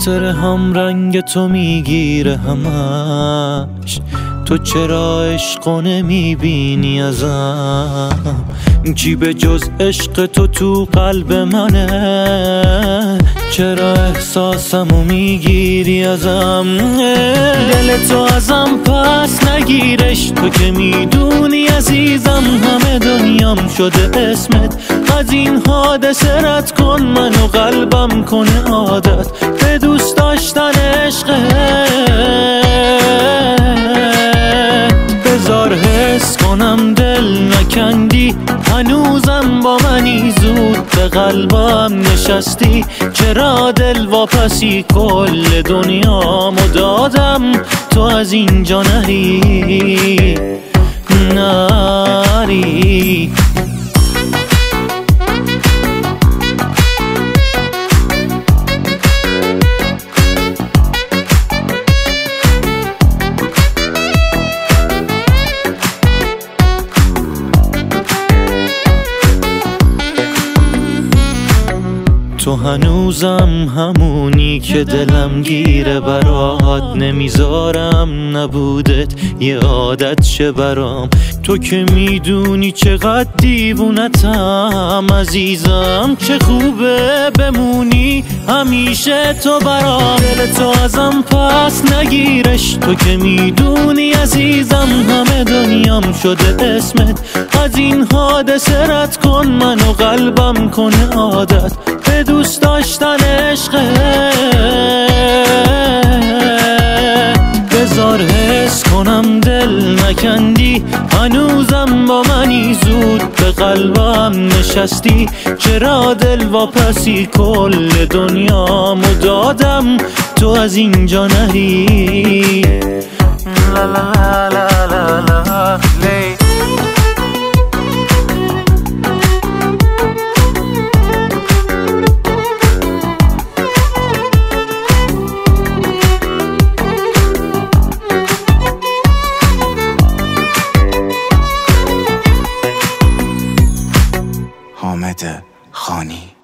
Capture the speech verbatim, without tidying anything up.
خاطر هم رنگ تو میگیره همش، تو چرا عشقو نمیبینی ازم؟ کی به جز عشق تو تو قلب منه؟ چرا احساسمو میگیری ازم؟ دل تو ازم پس نگیرش، تو که میدونی عزیزم همه دنیام شده اسمت. از این حادثه رد کن منو، قلبم کنه عادت به دوست داشتن عشقت. بذار حس کنم دل نکندی، هنوزم با منی، زود به قلبم نشستی. چرا دل واپسی کل دنیامو دادم، تو از اینجا نری نری. تو هنوزم همونی که دلم گیره برات، نمیذارم نبودت یه عادت شه برام. تو که میدونی چقدر دیوونتم عزیزم، چه خوبه بمونی همیشه تو برام. دل تو ازم پس نگیرش، تو که میدونی عزیزم همه دنیام شده اسمت. از این حادثه رد کن منو، قلبم کنه عادت به دوست داشتن عشقت. بذار حس کنم دل نکندی، هنوزم با منی، زود به قلبم نشستی. چرا دل واپسی کل دنیامو دادم، تو از اینجا نری. لا لا لا لا لا لی. حامد خانی.